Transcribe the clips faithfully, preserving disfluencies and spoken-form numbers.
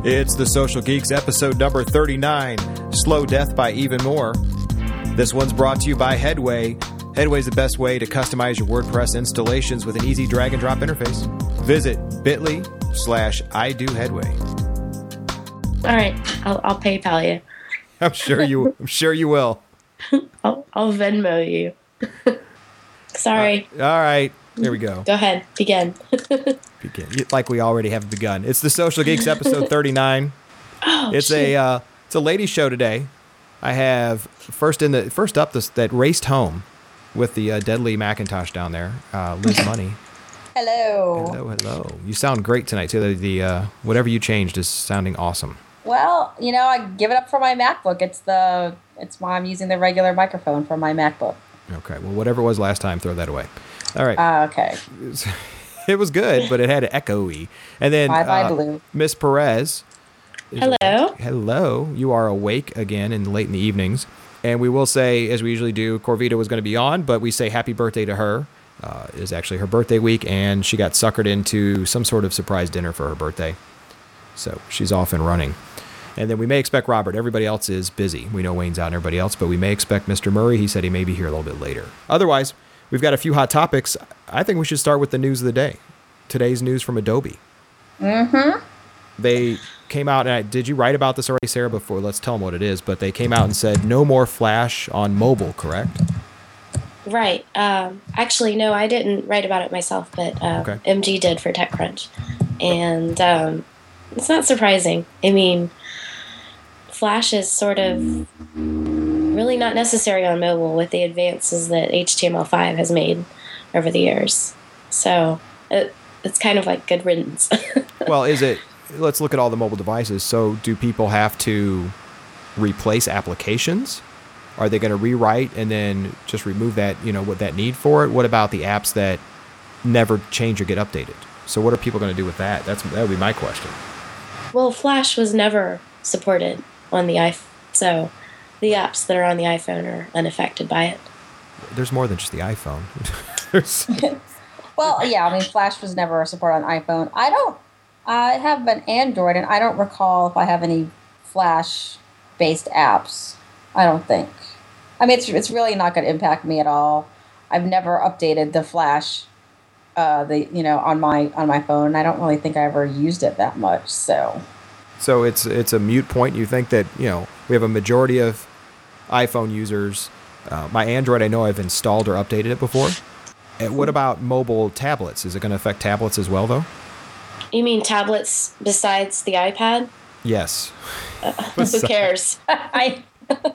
It's The Social Geeks, episode number thirty-nine, Slow Death by Even More. This one's brought to you by Headway. Headway's the best way to customize your WordPress installations with an easy drag-and-drop interface. Visit bit.ly slash I do Headway. All right, I'll, I'll PayPal you. I'm sure you. I'm sure you will. I'll, I'll Venmo you. Sorry. Uh, all right, here we go. Go ahead, begin. Begin. Like we already have begun. It's The Social Geeks, episode thirty-nine. Oh, it's shit. a uh, it's a ladies' show today. I have first in the first up this that raced home with the uh, deadly Macintosh down there, uh, Liz Money. Hello. Hello, hello. You sound great tonight too. The, the uh, whatever you changed is sounding awesome. Well, you know, I give it up for my MacBook. It's the it's why I'm using the regular microphone for my MacBook. Okay. Well, whatever it was last time, throw that away. All right. Uh, okay. It was good, but it had an echoey. And then Bye bye uh, blue. Miss Perez. Hello. Awake. Hello. You are awake again in late in the evenings. And we will say, as we usually do, Corvita was going to be on, but we say happy birthday to her. Uh, it is actually her birthday week, and she got suckered into some sort of surprise dinner for her birthday. So she's off and running. And then we may expect Robert. Everybody else is busy. We know Wayne's out and everybody else, but we may expect Mister Murray. He said he may be here a little bit later. Otherwise, we've got a few hot topics. I think we should start with the news of the day. Today's news from Adobe. Mm-hmm. They came out, and I, did you write about this already, Sarah, before? Let's tell them what it is. But they came out and said no more Flash on mobile, correct? Right. Um, actually, no, I didn't write about it myself, but uh, Okay. M G did for TechCrunch. And um, it's not surprising. I mean, Flash is sort of really not necessary on mobile with the advances that H T M L five has made over the years. So it, it's kind of like good riddance. Well, is it, let's look at all the mobile devices. So do people have to replace applications? Are they going to rewrite and then just remove that, you know, what that need for it? What about the apps that never change or get updated? So what are people going to do with that? That's that would be my question. Well, Flash was never supported on the iPhone, so the apps that are on the iPhone are unaffected by it. There's more than just the iPhone. There's, Well, yeah, I mean, Flash was never supported on iPhone. I don't. I have an Android, and I don't recall if I have any Flash-based apps. I don't think. I mean, it's it's really not going to impact me at all. I've never updated the Flash, uh, the you know, on my on my phone. And I don't really think I ever used it that much. So, so it's it's a moot point. You think that, you know, we have a majority of iPhone users. Uh, my Android, I know I've installed or updated it before. And what about mobile tablets? Is it going to affect tablets as well, though? You mean tablets besides the iPad? Yes. Uh, who cares? I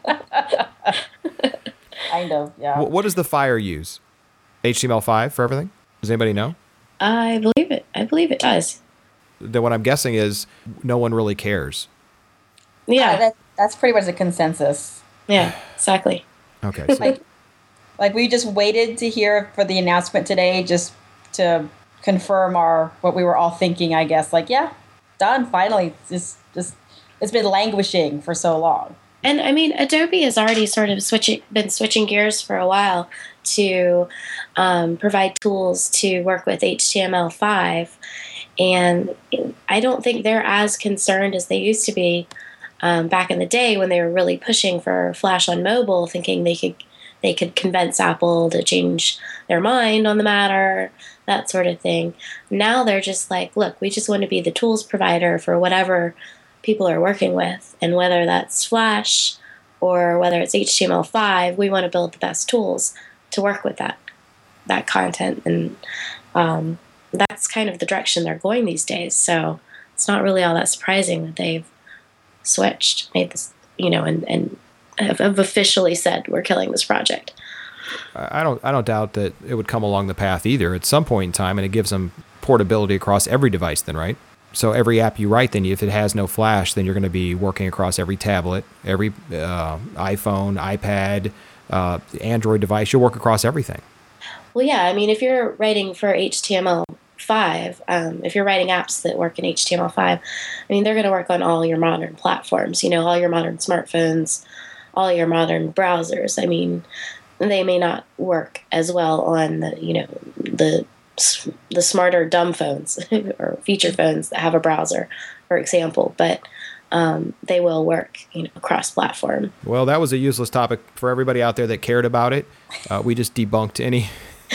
kind of yeah. What, what does the Fire use? H T M L five for everything? Does anybody know? I believe it. I believe it does. Then what I'm guessing is no one really cares. Yeah. that, that's pretty much a consensus. Yeah, exactly. Okay. So, Like, like we just waited to hear for the announcement today, just to confirm our what we were all thinking. I guess, like, yeah, done. Finally, just just it's been languishing for so long. And I mean, Adobe has already sort of switching, been switching gears for a while to um, provide tools to work with H T M L five, and I don't think they're as concerned as they used to be um, back in the day when they were really pushing for Flash on mobile, thinking they could they could convince Apple to change their mind on the matter, that sort of thing. Now they're just like, look, we just want to be the tools provider for whatever people are working with, and whether that's Flash or whether it's H T M L five, we want to build the best tools to work with that that content, and um, that's kind of the direction they're going these days. So it's not really all that surprising that they've switched, made this, you know, and and have, have officially said we're killing this project. I don't I don't doubt that it would come along the path either at some point in time, and it gives them portability across every device then, right? So every app you write, then if it has no Flash, then you're going to be working across every tablet, every uh, iPhone, iPad, uh, Android device. You'll work across everything. Well, yeah, I mean, if you're writing for H T M L five, um, if you're writing apps that work in H T M L five, I mean, they're going to work on all your modern platforms, you know, all your modern smartphones, all your modern browsers. I mean, they may not work as well on the, you know, the the smarter dumb phones or feature phones that have a browser, for example. But um, they will work, you know, cross-platform. Well, that was a useless topic for everybody out there that cared about it. Uh, we just debunked any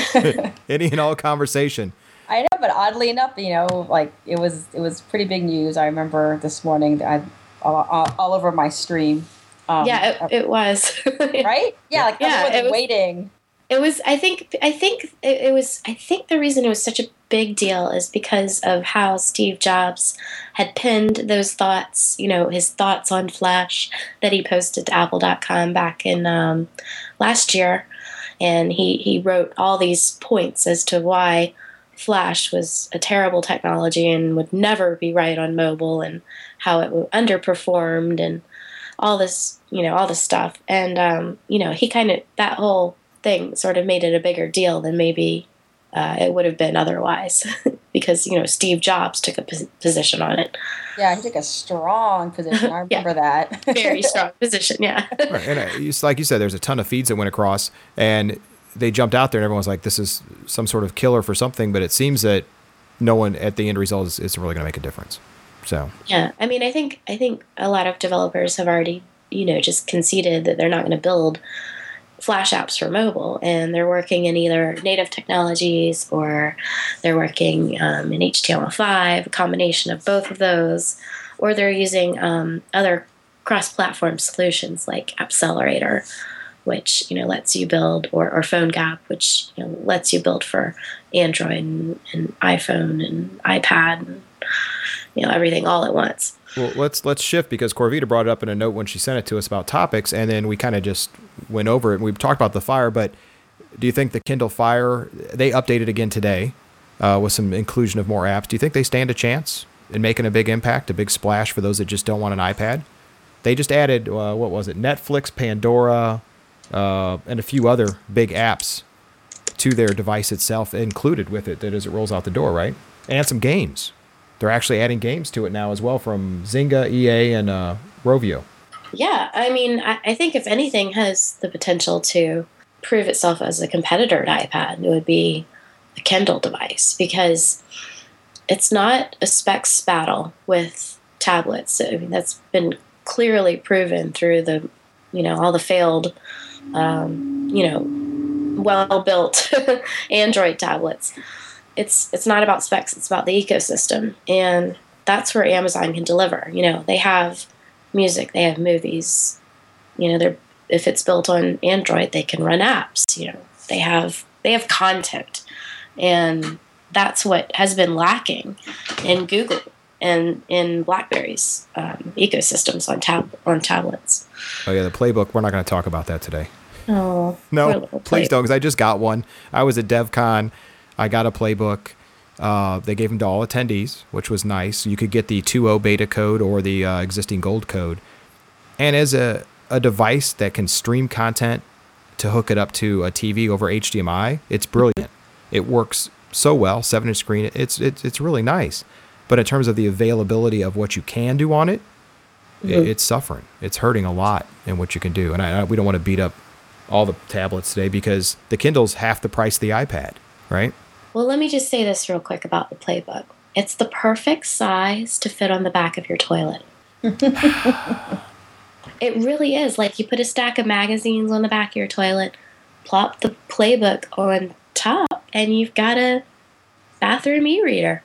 any and all conversation. I know, but oddly enough, you know, like it was it was pretty big news. I remember this morning, I all, all, all over my stream. Um, yeah, it, it was. Right? Yeah, like yeah, everyone it was waiting. It was. I think. I think it, it was. I think the reason it was such a big deal is because of how Steve Jobs had pinned those thoughts. You know, his thoughts on Flash that he posted to Apple dot com back in um, last year, and he he wrote all these points as to why Flash was a terrible technology and would never be right on mobile, and how it underperformed and all this, you know, all this stuff. And um, you know, he kind of that whole thing sort of made it a bigger deal than maybe uh, it would have been otherwise, because you know Steve Jobs took a pos- position on it. Yeah, he took a strong position. I remember yeah. that. Very strong position. Yeah. Right. And uh, it's like you said, there's a ton of feeds that went across, and they jumped out there, and everyone's like, "This is some sort of killer for something." But it seems that no one at the end result is, is really going to make a difference. So yeah, I mean, I think I think a lot of developers have already, you know, just conceded that they're not going to build Flash apps for mobile, and they're working in either native technologies or they're working um, in H T M L five, a combination of both of those, or they're using um, other cross-platform solutions like Appcelerator, which you know lets you build, or, or PhoneGap, which you know lets you build for Android and, and iPhone and iPad, and you know everything all at once. Well, let's let's shift, because Corvita brought it up in a note when she sent it to us about topics, and then we kind of just went over it. And we talked about the Fire, but do you think the Kindle Fire, they updated again today uh, with some inclusion of more apps? Do you think they stand a chance in making a big impact, a big splash for those that just don't want an iPad? They just added, uh, what was it, Netflix, Pandora, uh, and a few other big apps to their device itself included with it that as it rolls out the door, right? And some games. They're actually adding games to it now as well from Zynga, E A, and uh, Rovio. Yeah, I mean, I, I think if anything has the potential to prove itself as a competitor to iPad, it would be a Kindle device, because it's not a specs battle with tablets. I mean, that's been clearly proven through the, you know, all the failed, um, you know, well-built Android tablets. It's it's not about specs, it's about the ecosystem. And that's where Amazon can deliver. You know, they have music, they have movies. You know, they're if it's built on Android, they can run apps. You know, they have they have content. And that's what has been lacking in Google and in BlackBerry's um, ecosystems on tab on tablets. Oh yeah, the playbook, we're not going to talk about that today. Oh, no, please don't, because I just got one. I was at DevCon. I got a playbook. Uh, they gave them to all attendees, which was nice. You could get the two point oh beta code or the uh, existing gold code. And as a, a device that can stream content to hook it up to a T V over H D M I, it's brilliant. It works so well, seven inch screen. It's, it's, it's really nice. But in terms of the availability of what you can do on it, mm-hmm. it it's suffering. It's hurting a lot in what you can do. And I, I, we don't want to beat up all the tablets today, because the Kindle's half the price of the iPad, right? Well, let me just say this real quick about the playbook. It's the perfect size to fit on the back of your toilet. It really is. Like, you put a stack of magazines on the back of your toilet, plop the playbook on top, and you've got a bathroom e-reader.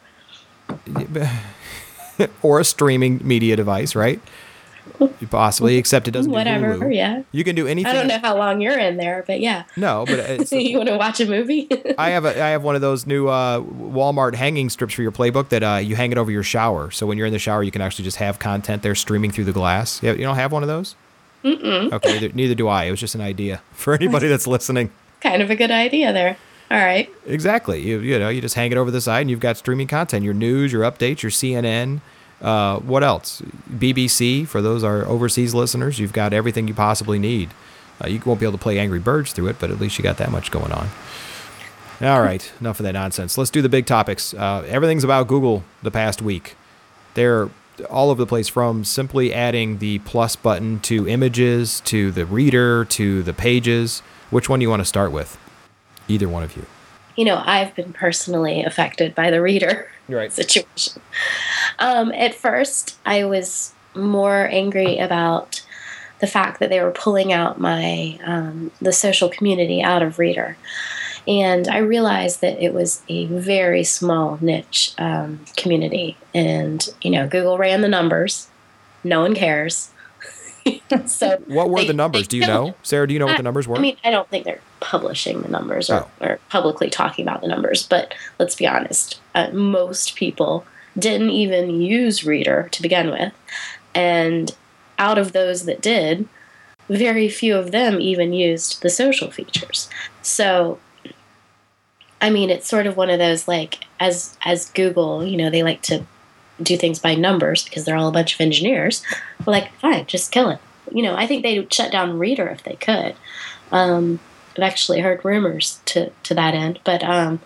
Or a streaming media device, right? Possibly, except it doesn't Whatever, do Hulu. Yeah. You can do anything. I don't know how long you're in there, but yeah. No, but it's, you want to watch a movie? I have a I have one of those new uh, Walmart hanging strips for your playbook that uh, you hang it over your shower. So when you're in the shower, you can actually just have content there streaming through the glass. You, you don't have one of those? Mm-mm. Okay, neither, neither do I. It was just an idea for anybody that's listening. Kind of a good idea there. All right. Exactly. You you know, you just hang it over the side and you've got streaming content, your news, your updates, your C N N. Uh, what else? B B C, for those our overseas listeners, you've got everything you possibly need. Uh, you won't be able to play Angry Birds through it, but at least you got that much going on. All right, enough of that nonsense. Let's do the big topics. Uh, everything's about Google the past week. They're all over the place, from simply adding the plus button to images, to the reader, to the pages. Which one do you want to start with? Either one of you. you know, I've been personally affected by the reader Right. situation. Um, at first, I was more angry about the fact that they were pulling out my um, the social community out of Reader. And I realized that it was a very small niche um, community. And, you know, Google ran the numbers. No one cares. So what were they, the numbers? Do you know? Sarah, do you know what I, the numbers were? I mean, I don't think they're publishing the numbers or, Oh. or publicly talking about the numbers. But let's be honest. Uh, most people didn't even use Reader to begin with. And out of those that did, very few of them even used the social features. So, I mean, it's sort of one of those, like, as as Google, you know, they like to do things by numbers because they're all a bunch of engineers. We're like, fine, just kill it. You know, I think they'd shut down Reader if they could. Um, I've actually heard rumors to, to that end. But um,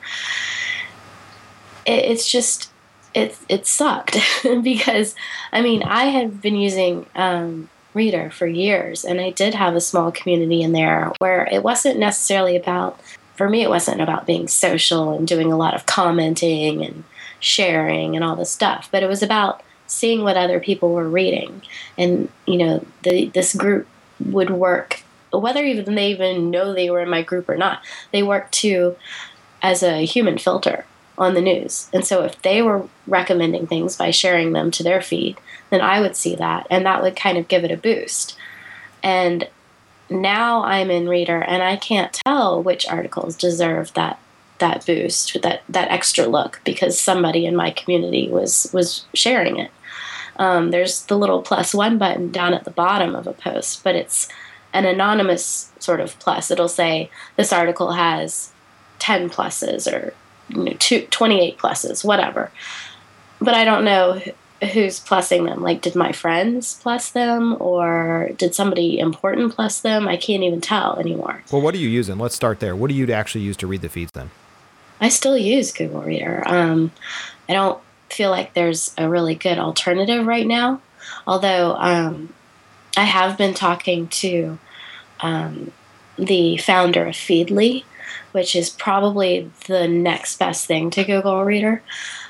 it, it's just, it, it sucked because, I mean, I have been using um, Reader for years, and I did have a small community in there where it wasn't necessarily about, for me, it wasn't about being social and doing a lot of commenting and sharing and all this stuff, but it was about seeing what other people were reading. And, you know, the, this group would work, whether even they even know they were in my group or not, they worked to as a human filter on the news. And so if they were recommending things by sharing them to their feed, then I would see that, and that would kind of give it a boost. And now I'm in Reader, and I can't tell which articles deserve that that boost, that that extra look, because somebody in my community was was sharing it. Um, there's the little plus one button down at the bottom of a post, but it's an anonymous sort of plus. It'll say this article has ten pluses or you know, two, twenty-eight pluses, whatever. But I don't know who's plussing them. Like, did my friends plus them, or did somebody important plus them? I can't even tell anymore. Well, what are you using? Let's start there. What do you actually use to read the feeds then? I still use Google Reader. Um, I don't feel like there's a really good alternative right now, although um, I have been talking to um, the founder of Feedly, which is probably the next best thing to Google Reader,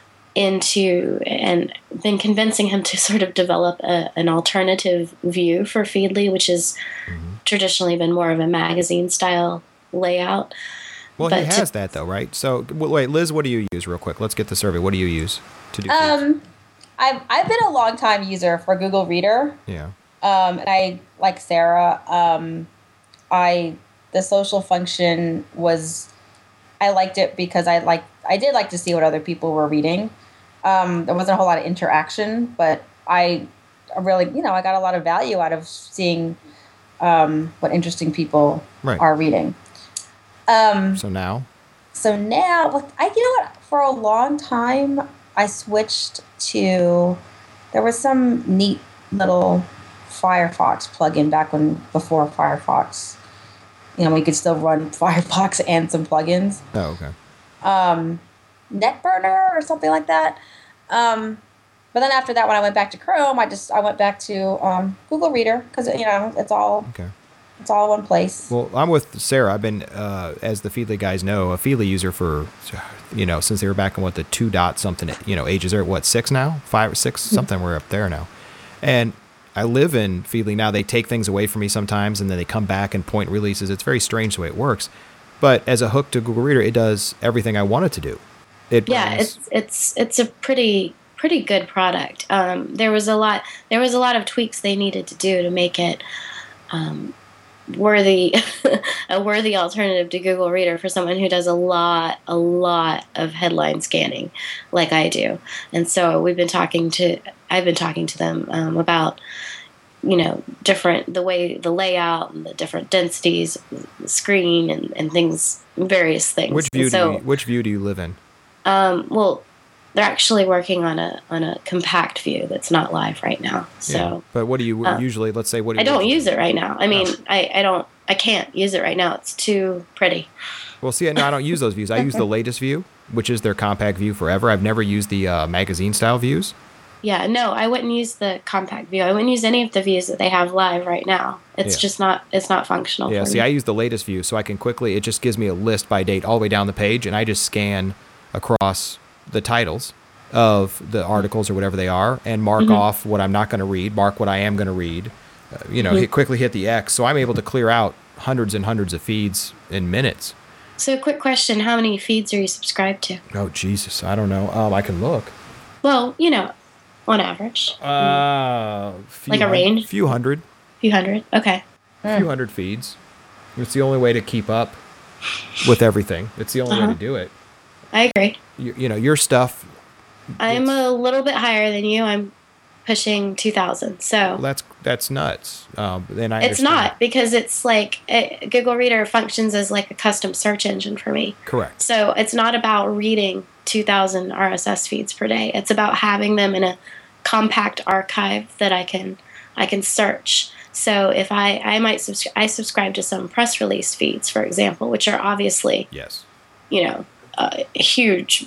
into and been convincing him to sort of develop a, an alternative view for Feedly, which has mm-hmm. traditionally been more of a magazine style layout. Well, but he has to, that though, right? So wait, Liz, what do you use real quick? Let's get the survey. What do you use to do feeds? Um, I've, I've been a long time user for Google Reader. Yeah. Um, and I, like Sarah, um, I, the social function was, I liked it because I like, I did like to see what other people were reading. Um, there wasn't a whole lot of interaction, but I really, you know, I got a lot of value out of seeing um, what interesting people right. are reading. Um, so now? So now, I, you know what, for a long time, I switched to, there was some neat little Firefox plugin back when, before Firefox, you know, we could still run Firefox and some plugins. Oh, okay. Um, NetBurner or something like that. Um, but then after that, when I went back to Chrome, I just I went back to um, Google Reader because you know it's all okay. It's all one place. Well, I'm with Sarah. I've been, uh, as the Feedly guys know, a Feedly user for, you know, since they were back in what the two dot something, you know, ages. They're at what, six now, five or six, something. We're up there now, and I live in Feedly now. They take things away from me sometimes, and then they come back and point releases. It's very strange the way it works. But as a hook to Google Reader, it does everything I want it to do. It yeah, brings, it's it's it's a pretty pretty good product. Um, there was a lot there was a lot of tweaks they needed to do to make it um, worthy a worthy alternative to Google Reader for someone who does a lot a lot of headline scanning like I do. And so we've been talking to I've been talking to them um, about you know different the way the layout and the different densities, the screen and, and things, various things. Which view so, do you, which view do you live in? Um, well, they're actually working on a on a compact view that's not live right now. So, yeah. But what do you um, usually? Let's say what do you I don't use do? it right now. I mean, oh. I, I don't I can't use it right now. It's too pretty. Well, see, no, I don't use those views. I use the latest view, which is their compact view forever. I've never used the uh, magazine style views. Yeah, no, I wouldn't use the compact view. I wouldn't use any of the views that they have live right now. It's Yeah. just not, it's not functional Yeah, for see, me. I use the latest view, so I can quickly, it just gives me a list by date all the way down the page, and I just scan across the titles of the articles or whatever they are, and mark Mm-hmm. off what I'm not going to read, mark what I am going to read, uh, you know, Mm-hmm. hit, quickly hit the X, so I'm able to clear out hundreds and hundreds of feeds in minutes. So, quick question, how many feeds are you subscribed to? Oh, Jesus, I don't know. Um, I can look. Well, you know, on average. Uh, few Like a hun- range? Few hundred. A few hundred? Okay. few hundred feeds. It's the only way to keep up with everything. It's the only way Uh-huh. to do it. I agree. You, you know, your stuff, I'm It's- a little bit higher than you. I'm pushing two thousand. So well, that's that's nuts. Um, and I it's understand. not, because it's like it, Google Reader functions as like a custom search engine for me. Correct. So it's not about reading two thousand R S S feeds per day. It's about having them in a compact archive that I can I can search. So if I I might subs- I subscribe to some press release feeds, for example, which are obviously, Yes. you know, uh, huge,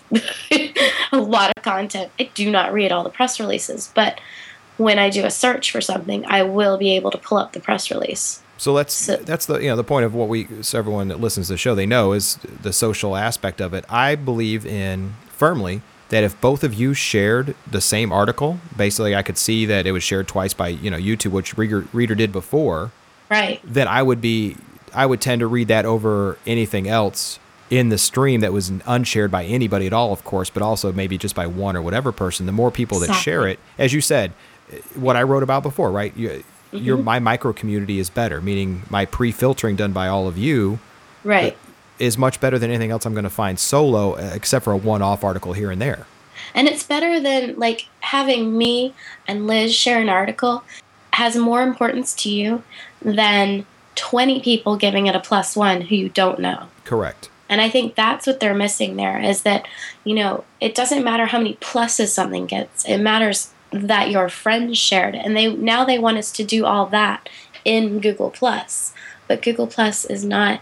a lot of content. I do not read all the press releases, but when I do a search for something, I will be able to pull up the press release. So let's So- that's the you know the point of what we so everyone that listens to the show, they know is the social aspect of it. I believe in firmly that if both of you shared the same article, basically I could see that it was shared twice by you know YouTube, which Reader, Reader did before, Right. then I would be I would tend to read that over anything else in the stream that was unshared by anybody at all, of course, but also maybe just by one or whatever person. The more people that share it, as you said, what I wrote about before, right? You, your my micro community is better, meaning my pre-filtering done by all of you Right. is much better than anything else I'm going to find solo, uh, except for a one-off article here and there. And it's better than like having me and Liz share an article has more importance to you than twenty people giving it a plus one who you don't know. Correct. And I think that's what they're missing there, is that, you know, it doesn't matter how many pluses something gets. It matters that your friends shared it. And they now they want us to do all that in Google Plus. But Google Plus is not,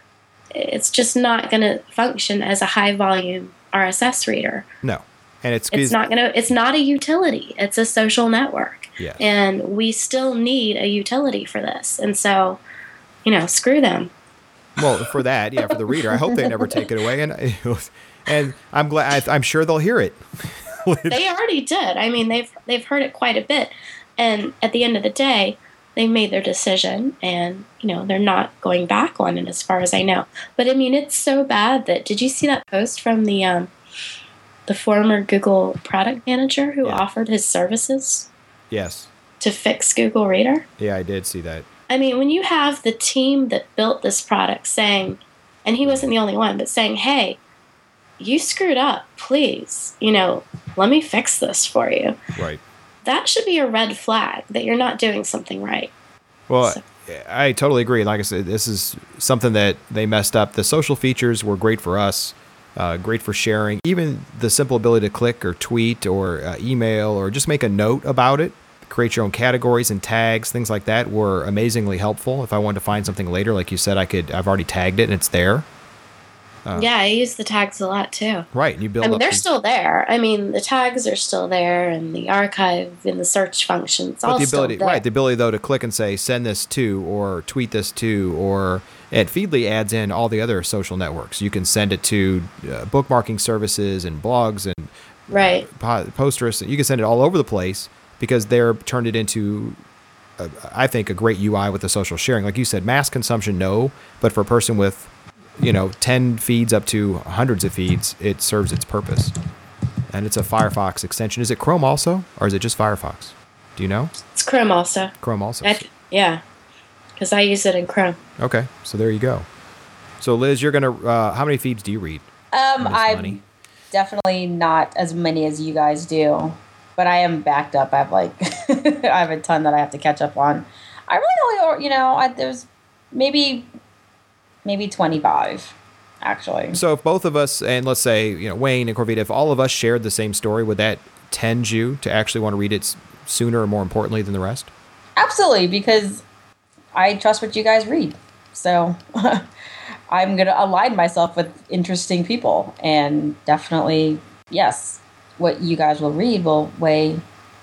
it's just not going to function as a high volume R S S reader. No, and it's It's not going to, it's not a utility. It's a social network. Yes. And we still need a utility for this. And so, you know, screw them. Well, for that, yeah, for the reader, I hope they never take it away, and and I'm glad. I, I'm sure they'll hear it. They already did. I mean, they've they've heard it quite a bit, and at the end of the day, they made their decision, and you know they're not going back on it, as far as I know. But I mean, it's so bad that did you see that post from the um, the former Google product manager who Yeah. offered his services Yes. to fix Google Reader? Yeah, I did see that. I mean, when you have the team that built this product saying, and he wasn't the only one, but saying, hey, you screwed up, please, you know, let me fix this for you. Right. That should be a red flag that you're not doing something right. Well, So- I totally agree. Like I said, this is something that they messed up. The social features were great for us, uh, great for sharing. Even the simple ability to click or tweet or uh, email or just make a note about it, create your own categories and tags, things like that were amazingly helpful. If I wanted to find something later, like you said, I could. I've already tagged it and it's there. yeah, I use the tags a lot too. Right. And you build I mean, up they're these- still there. I mean, the tags are still there, and the archive and the search function, it's But all the still ability, there. right? The ability though to click and say send this to or tweet this to, or and Feedly adds in all the other social networks. You can send it to uh, bookmarking services and blogs and Right. po- posters. You can send it all over the place because they're turned it into, uh, I think, a great U I with the social sharing. Like you said, mass consumption, no, but for a person with, you know, ten feeds up to hundreds of feeds, it serves its purpose. And it's a Firefox extension. Is it Chrome also, or is it just Firefox? Do you know? It's Chrome also. Chrome also. I, yeah, because I use it in Chrome. Okay, so there you go. So Liz, you're gonna. Uh, how many feeds do you read? Um, Miss I'm Money? definitely not as many as you guys do, but I am backed up. I have like I have a ton that I have to catch up on. I really only, you know, I, there's maybe maybe twenty-five actually. So if both of us, and let's say you know Wayne and Corvita, if all of us shared the same story, would that tend you to actually want to read it s- sooner or more importantly than the rest? Absolutely, because I trust what you guys read. So I'm going to align myself with interesting people. And definitely, yes, what you guys will read will weigh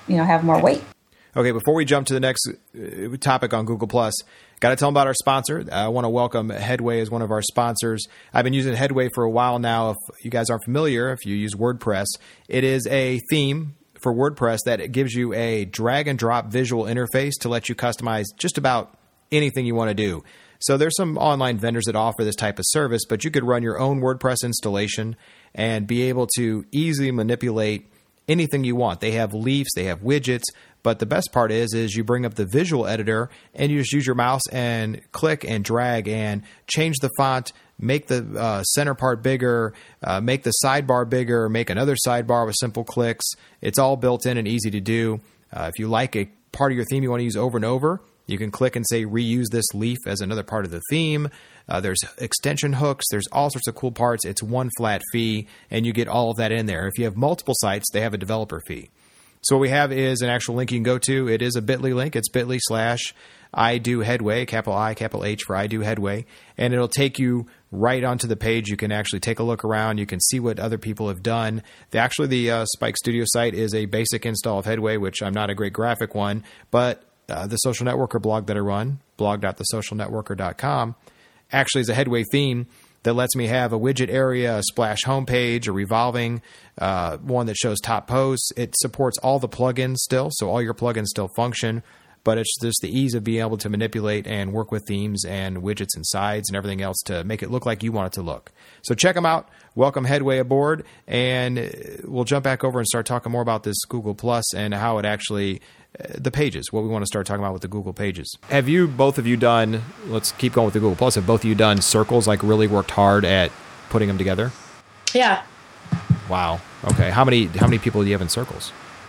you know, have more weight. Okay, before we jump to the next uh, topic on Google Plus, got to tell them about our sponsor. I want to welcome Headway as one of our sponsors. I've been using Headway for a while now. If you guys aren't familiar, if you use WordPress, it is a theme for WordPress that gives you a drag and drop visual interface to let you customize just about anything you want to do. So there's some online vendors that offer this type of service, but you could run your own WordPress installation and be able to easily manipulate anything you want. They have leafs, they have widgets, but the best part is, is you bring up the visual editor and you just use your mouse and click and drag and change the font, make the uh, center part bigger, uh, make the sidebar bigger, make another sidebar with simple clicks. It's all built in and easy to do. Uh, if you like a part of your theme you want to use over and over, you can click and say reuse this leaf as another part of the theme. Uh, there's extension hooks. There's all sorts of cool parts. It's one flat fee, and you get all of that in there. If you have multiple sites, they have a developer fee. So what we have is an actual link you can go to. It is a bit dot l y link. It's bit dot l y slash I do Headway, capital I, capital H for I do Headway. And it'll take you right onto the page. You can actually take a look around. You can see what other people have done. The, actually, the uh, Spike Studio site is a basic install of Headway, which I'm not a great graphic one, but Uh, the Social Networker blog that I run, blog dot the social networker dot com, actually is a Headway theme that lets me have a widget area, a splash homepage, a revolving uh, one that shows top posts. It supports all the plugins still, so all your plugins still function, but it's just the ease of being able to manipulate and work with themes and widgets and sides and everything else to make it look like you want it to look. So check them out. Welcome Headway aboard, and we'll jump back over and start talking more about this Google Plus and how it actually the pages, what we want to start talking about with the Google pages. Have you, both of you done, let's keep going with the Google Plus, have both of you done circles, like really worked hard at putting them together? Yeah. Wow. Okay. How many how many people do you have in circles?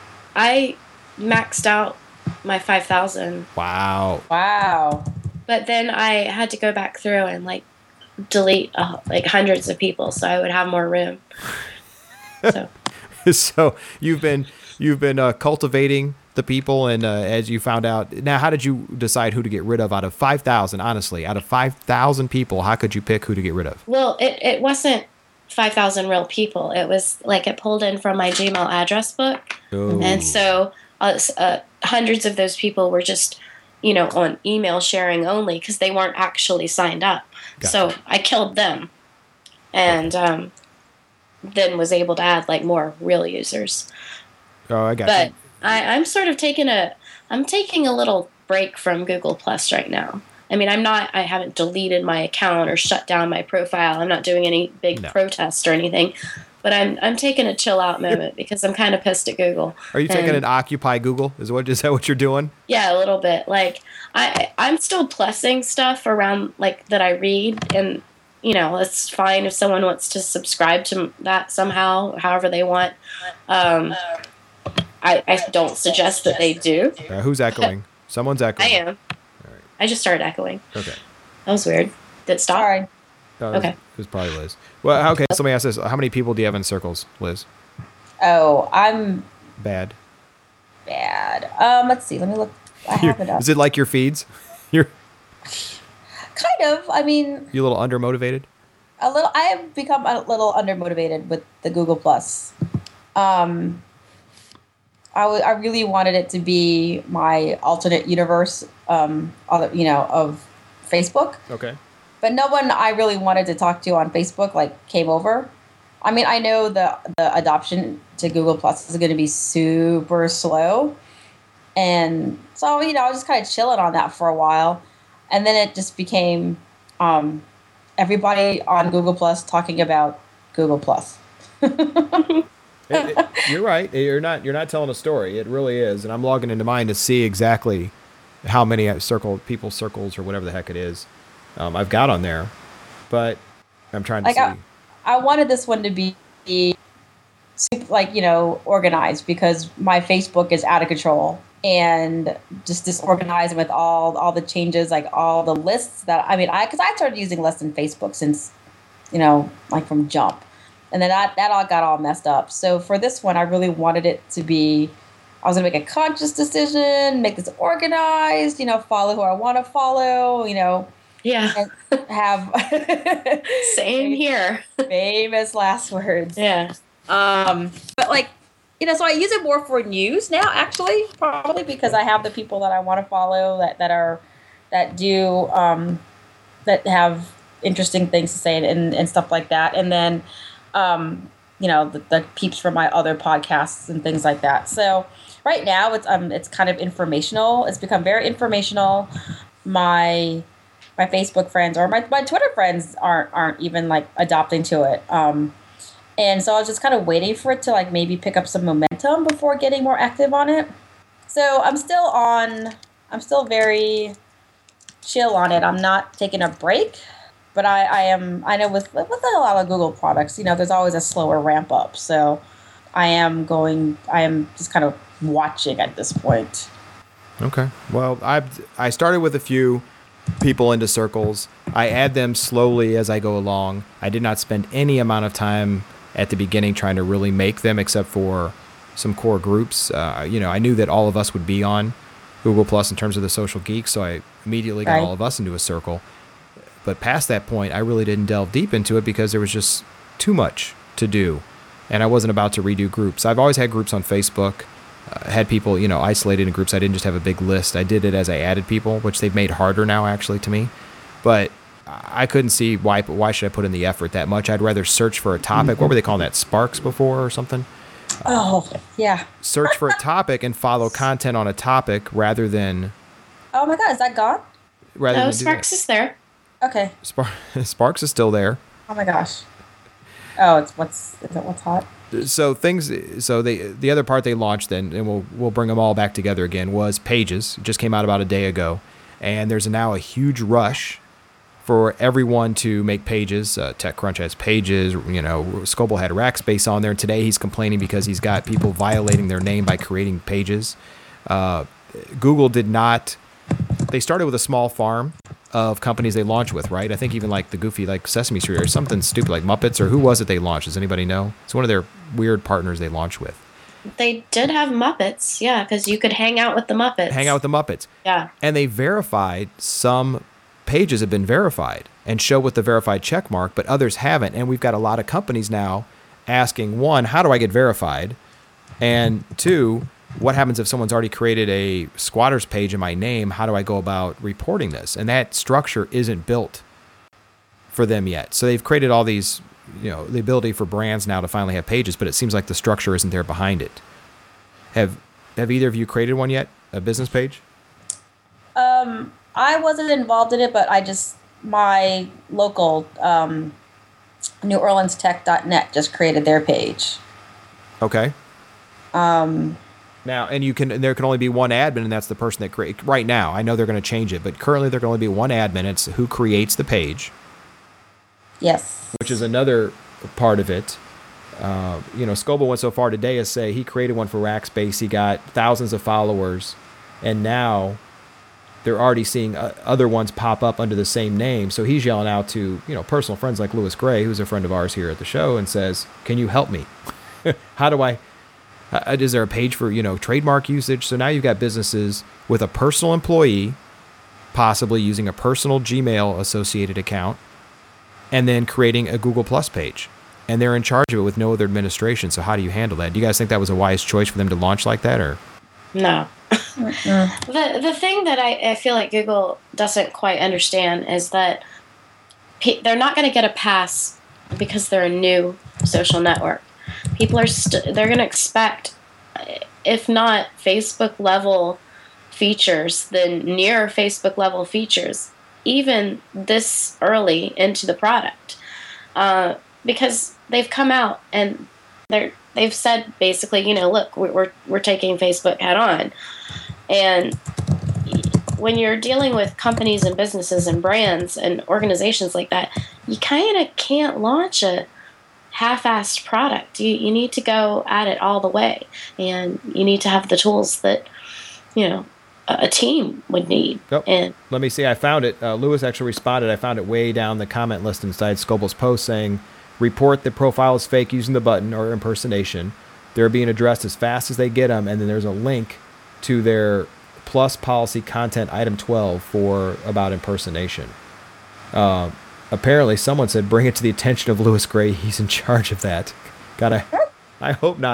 I maxed out my five thousand. Wow. Wow. But then I had to go back through and like delete uh, like hundreds of people so I would have more room. So, so you've been you've been uh, cultivating the people, and uh, as you found out, now how did you decide who to get rid of out of five thousand? Honestly, out of five thousand people, how could you pick who to get rid of? Well, it, it wasn't five thousand real people. It was like it pulled in from my Gmail address book. Oh. And so uh, uh, hundreds of those people were just, you know, on email sharing only because they weren't actually signed up. Gotcha. So I killed them and um, then was able to add like more real users. Oh, I got but you. I, I'm sort of taking a, I'm taking a little break from Google Plus right now. I mean, I'm not, I haven't deleted my account or shut down my profile. I'm not doing any big No. protest or anything, but I'm, I'm taking a chill out moment because I'm kind of pissed at Google. Are you taking And- an Occupy Google? Is what is that what you're doing? Yeah, a little bit. Like I, I'm still plussing stuff around like that I read, and you know, it's fine if someone wants to subscribe to that somehow, however they want. Um, I, I don't suggest that they do. Uh, who's echoing? Someone's I echoing. am. I just started echoing. Okay. That was weird. Did it stop? Sorry. Oh, it was- Okay. It was probably Liz. Well, okay. So let me ask this: how many people do you have in circles, Liz? Oh, I'm Bad. bad. Um, let's see. Let me look. I have it up. Is it like your feeds? You're Kind of. I mean, you a little undermotivated? a little. I have become a little undermotivated with the Google Plus. Um, I, w- I really wanted it to be my alternate universe, um, other, you know, of Facebook. Okay. But no one I really wanted to talk to on Facebook like came over. I mean, I know the the adoption to Google Plus is going to be super slow, and so you know I was just kind of chilling on that for a while, and then it just became um, everybody on Google Plus talking about Google Plus. It- it- you're right. You're not. You're not telling a story. It really is. And I'm logging into mine to see exactly how many circle people circles or whatever the heck it is um, I've got on there. But I'm trying to Like see. I, I wanted this one to be super, like you know organized because my Facebook is out of control and just disorganized with all all the changes, like all the lists that I mean I because I started using lists in Facebook since you know like from jump, and then that that all got all messed up. So for this one, I really wanted it to be. I was gonna make a conscious decision, make this organized, you know, follow who I want to follow, you know, Yeah. and have Same here. famous last words. Yeah. Um, but like, you know, so I use it more for news now, actually, probably because I have the people that I want to follow that, that are, that do, um, that have interesting things to say and, and stuff like that. And then, um, you know, the, the peeps from my other podcasts and things like that. So right now it's, um, it's kind of informational. It's become very informational. My, my Facebook friends or my, my Twitter friends aren't, aren't even like adopting to it. Um, And so I was just kind of waiting for it to like maybe pick up some momentum before getting more active on it. So I'm still on, I'm still very chill on it. I'm not taking a break, but I, I am, I know with, with a lot of Google products, you know, there's always a slower ramp up. So I am going, I am just kind of watching at this point. Okay. Well, I I started with a few people into circles. I add them slowly as I go along. I did not spend any amount of time at the beginning trying to really make them, except for some core groups. Uh, you know, I knew that all of us would be on Google Plus in terms of the social geeks, so I immediately got Right. all of us into a circle. But past that point, I really didn't delve deep into it because there was just too much to do, and I wasn't about to redo groups. I've always had groups on Facebook, uh, had people, you know, isolated in groups. I didn't just have a big list. I did it as I added people, which they've made harder now, actually, to me. But I couldn't see why. Why should I put in the effort that much? I'd rather search for a topic. What were they calling that? Sparks before or something? Oh, yeah. Search for a topic and follow content on a topic rather than Oh my God, is that gone? rather No, than do Sparks is there. Okay. that. Spar- Sparks is still there. Oh my gosh. Oh, it's what's, is it what's hot? So things. So they the other part they launched then, and we'll we'll bring them all back together again. Was Pages. It just came out about a day ago, and there's now a huge rush for everyone to make pages. uh, TechCrunch has pages. You know, Scoble had Rackspace on there. Today he's complaining because he's got people violating their name by creating pages. Uh, Google did not. They started with a small farm of companies they launched with, right? I think even like the goofy, like Sesame Street or something stupid like Muppets, or who was it they launched? Does anybody know? It's one of their weird partners they launched with. They did have Muppets, yeah, because you could hang out with the Muppets. Hang out with the Muppets. Yeah. And they verified some pages have been verified and show with the verified check mark, but others haven't. And we've got a lot of companies now asking, one, how do I get verified? And two, what happens if someone's already created a squatters page in my name? How do I go about reporting this? And that structure isn't built for them yet. So they've created all these, you know, the ability for brands now to finally have pages, but it seems like the structure isn't there behind it. Have have either of you created one yet? A business page? Um, I wasn't involved in it, but I just, my local um, New Orleans Tech dot net just created their page. Okay. Um, Now, and you can, there can only be one admin, and that's the person that create. Right now, I know they're going to change it, but currently there can only be one admin. It's who creates the page, yes. which is another part of it. Uh, you know, Scoble went so far today as say he created one for Rackspace. He got thousands of followers, and now they're already seeing uh, other ones pop up under the same name. So he's yelling out to, you know, personal friends like Lewis Gray, who's a friend of ours here at the show, and says, "Can you help me? How do I? Uh, is there a page for, you know, trademark usage?" So now you've got businesses with a personal employee, possibly using a personal Gmail associated account, and then creating a Google Plus page. And they're in charge of it with no other administration. So how do you handle that? Do you guys think that was a wise choice for them to launch like that, or? No. the the thing that I, I feel like Google doesn't quite understand is that pe- they're not going to get a pass because they're a new social network. People are st- they're going to expect, if not Facebook level features, then near Facebook level features, even this early into the product, uh, because they've come out and they're they've said basically, you know, look, we're we're taking Facebook head on, and when you're dealing with companies and businesses and brands and organizations like that, you kind of can't launch a half-assed product. You you need to go at it all the way, and you need to have the tools that, you know, a, a team would need. Yep. And Let me see. I found it. Uh, Lewis actually responded. I found it way down the comment list inside Scoble's post saying, report the profile is fake using the button or impersonation. They're being addressed as fast as they get them. And then there's a link to their Plus policy content item twelve for about impersonation. Uh, apparently someone said, bring it to the attention of Lewis Gray. He's in charge of that. Gotta, I hope not.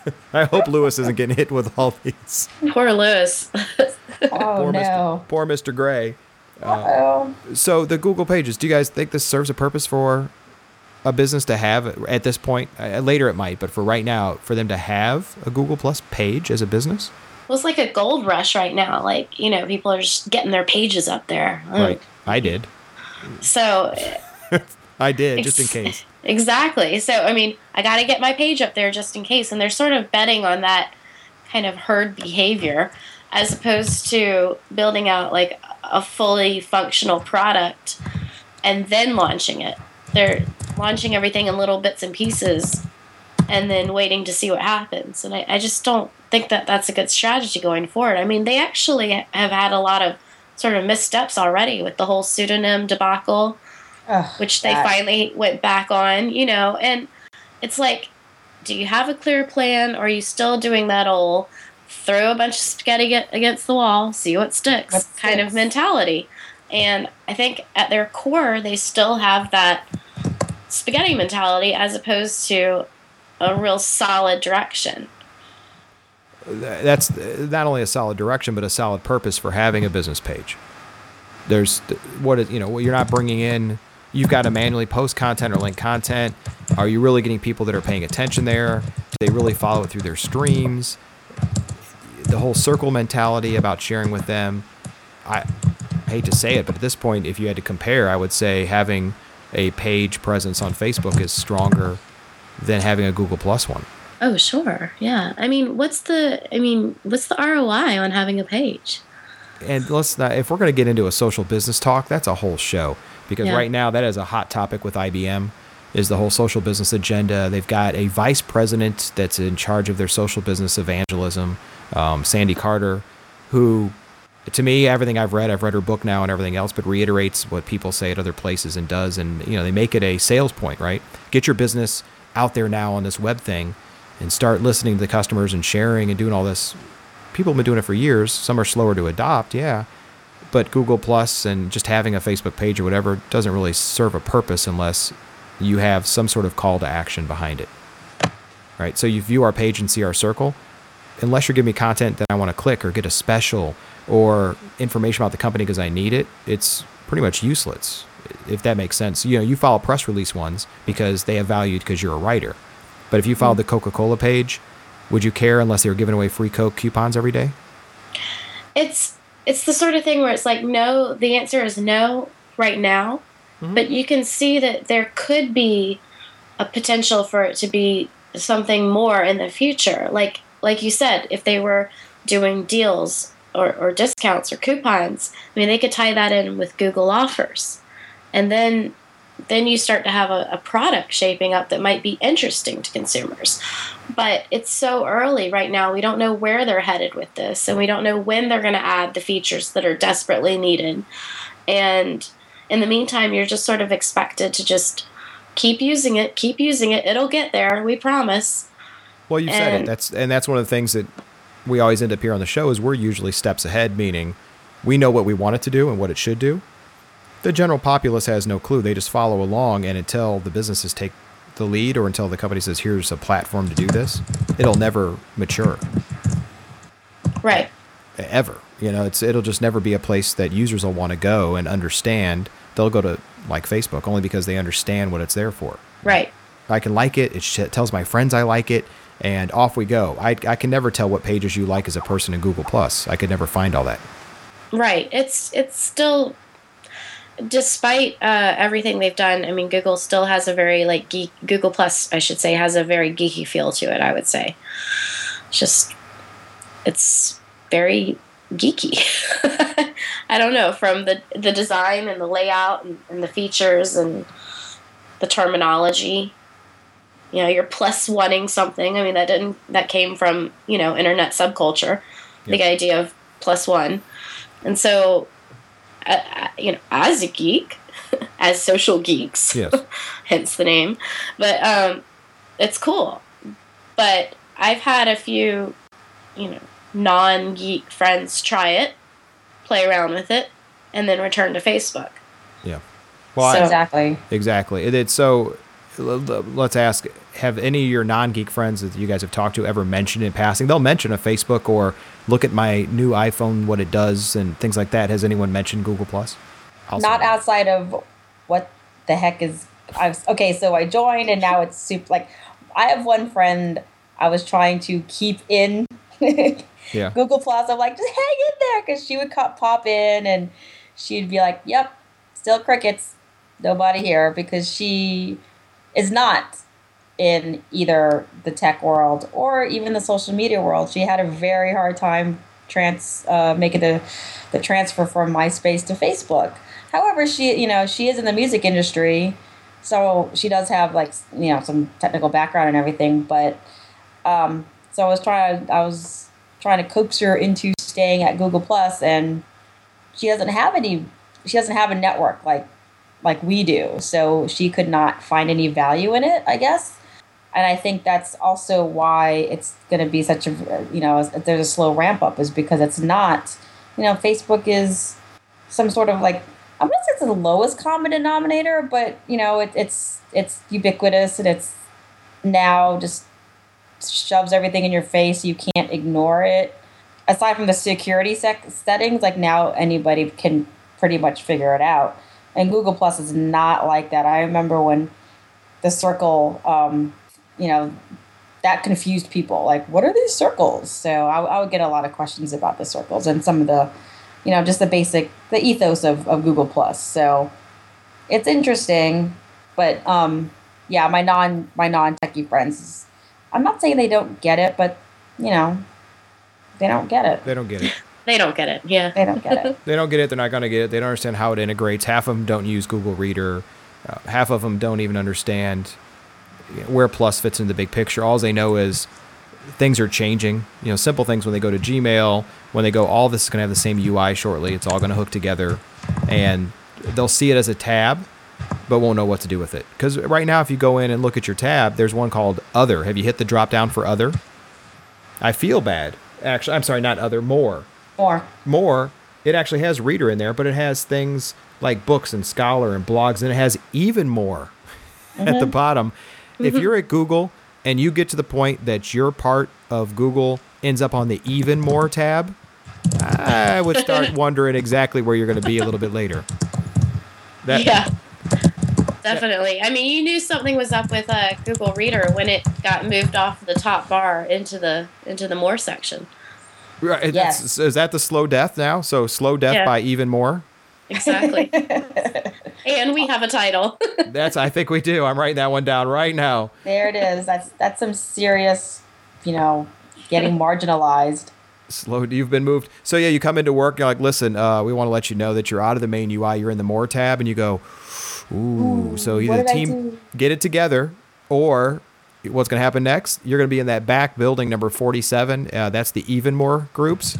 I hope Lewis isn't getting hit with all these. Poor Lewis. Oh Poor no. Mister Poor Mister Gray. Uh-oh. So the Google Pages, do you guys think this serves a purpose for a business to have at this point? Uh, later it might, but for right now, for them to have a Google Plus page as a business? Well, it's like a gold rush right now. Like, you know, people are just getting their pages up there. Right. I did. So I did, just in case. Exactly. So, I mean, I got to get my page up there just in case. And they're sort of betting on that kind of herd behavior as opposed to building out like a fully functional product and then launching it. They're launching everything in little bits and pieces and then waiting to see what happens. And I, I just don't think that that's a good strategy going forward. I mean, they actually have had a lot of sort of missteps already with the whole pseudonym debacle, Ugh, which they that- finally went back on, you know, and it's like, do you have a clear plan, or are you still doing that old throw a bunch of spaghetti against the wall, see what sticks What kind of sticks. mentality? And I think at their core, they still have that spaghetti mentality as opposed to a real solid direction. That's not only a solid direction, but a solid purpose for having a business page. There's what is, you know, you're not bringing in, you've got to manually post content or link content. Are you really getting people that are paying attention there? Do they really follow it through their streams? The whole circle mentality about sharing with them. I, I hate to say it, but at this point, if you had to compare, I would say having a page presence on Facebook is stronger than having a Google Plus one. Oh, sure. Yeah. I mean, what's the, I mean, what's the R O I on having a page? And let's not, if we're going to get into a social business talk, that's a whole show. Because Yeah. right now, that is a hot topic with I B M, is the whole social business agenda. They've got a vice president that's in charge of their social business evangelism, um, Sandy Carter, who, to me, everything I've read, I've read her book now and everything else, but reiterates what people say at other places and does. And, you know, they make it a sales point, right? Get your business out there now on this web thing and start listening to the customers and sharing and doing all this. People have been doing it for years. Some are slower to adopt, yeah. But Google Plus and just having a Facebook page or whatever doesn't really serve a purpose unless you have some sort of call to action behind it. Right? So you view our page and see our circle. Unless you're giving me content that I want to click or get a special or information about the company because I need it, it's pretty much useless, if that makes sense. You know, you follow press release ones because they have value because you're a writer. But if you followed the Coca-Cola page, would you care unless they were giving away free Coke coupons every day? It's it's the sort of thing where it's like, no, the answer is no right now, Mhm. but you can see that there could be a potential for it to be something more in the future. Like like you said, if they were doing deals or, or discounts or coupons, I mean, they could tie that in with Google offers. And then then you start to have a, a product shaping up that might be interesting to consumers. But it's so early right now. We don't know where they're headed with this, and we don't know when they're going to add the features that are desperately needed. And in the meantime, you're just sort of expected to just keep using it, keep using it. It'll get there, we promise. Well, you said it. And- That's and that's one of the things that we always end up here on the show is we're usually steps ahead, meaning we know what we want it to do and what it should do. The general populace has no clue. They just follow along, and until the businesses take the lead or until the company says, here's a platform to do this, it'll never mature, Right. ever. You know, it's it'll just never be a place that users will want to go and understand. They'll go to, like, Facebook only because they understand what it's there for. Right. I can like it. It sh- tells my friends I like it, and off we go. I, I can never tell what pages you like as a person in Google Plus. I could never find all that. Right. It's it's still, despite uh, everything they've done, I mean, Google still has a very, like, geek, Google Plus, I should say, has a very geeky feel to it, I would say. It's just, it's very geeky. I don't know, from the, the design and the layout and, and the features and the terminology. You know, you're plus wanting something. I mean, that didn't, that came from, you know, internet subculture, the Yep. idea of plus one. And so, uh, you know, as a geek, as social geeks, Yes. hence the name, but um, it's cool. But I've had a few, you know, non-geek friends try it, play around with it, and then return to Facebook. Yeah. Well, So- I, Exactly. exactly. It, it's so, let's ask, have any of your non-geek friends that you guys have talked to ever mentioned in passing? They'll mention a Facebook or look at my new iPhone, what it does and things like that. Has anyone mentioned Google Plus? Not outside of what the heck is, I was, okay, so I joined and now it's super, like, I have one friend I was trying to keep in yeah. Google Plus. I'm like, just hang in there, because she would pop in and she'd be like, yep, still crickets, nobody here, because she is not in either the tech world or even the social media world. She had a very hard time trans uh, making the the transfer from MySpace to Facebook. However, she you know she is in the music industry, so she does have like you know some technical background and everything. But um, so I was trying I was trying to coax her into staying at Google Plus, and she doesn't have any. She doesn't have a network like like we do, so she could not find any value in it, I guess. And I think that's also why it's going to be such a, you know, there's a slow ramp up, is because it's not, you know, Facebook is some sort of like, I'm going to say it's the lowest common denominator, but, you know, it, it's it's ubiquitous, and it's now just shoves everything in your face. You can't ignore it. Aside from the security sec- settings, like now anybody can pretty much figure it out. And Google Plus is not like that. I remember when the circle, um, you know, that confused people. Like, what are these circles? So I, I would get a lot of questions about the circles and some of the, you know, just the basic, the ethos of, of Google Plus. So it's interesting, but um, yeah, my non my non techie friends, I'm not saying they don't get it, but you know, they don't get it. They don't get it. They don't get it. Yeah. They don't get it. They don't get it. They're not going to get it. They don't understand how it integrates. Half of them don't use Google Reader. Uh, half of them don't even understand where Plus fits in the big picture. All they know is things are changing. You know, simple things when they go to Gmail, when they go, all this is going to have the same U I shortly. It's all going to hook together, and they'll see it as a tab, but won't know what to do with it. Because right now, if you go in and look at your tab, there's one called Other. Have you hit the drop down for Other? I feel bad. Actually, I'm sorry, not Other, More. More. More, it actually has Reader in there, but it has things like books and Scholar and blogs, and it has even more mm-hmm. at the bottom. Mm-hmm. If you're at Google and you get to the point that your part of Google ends up on the even more tab, I would start wondering exactly where you're going to be a little bit later. That, yeah, definitely. I mean, you knew something was up with uh, Google Reader when it got moved off the top bar into the into the more section. Right. Yes. Is that the slow death now? So slow death yeah. by even more? Exactly. And we have a title. That's, I think we do. I'm writing that one down right now. There it is. That's that's some serious, you know, getting marginalized. Slow. You've been moved. So yeah, you come into work. You're like, listen, uh, we want to let you know that you're out of the main U I. You're in the more tab, and you go, ooh. ooh so either the team get it together, or what's going to happen next? You're going to be in that back building, number forty-seven. Uh, that's the even more groups.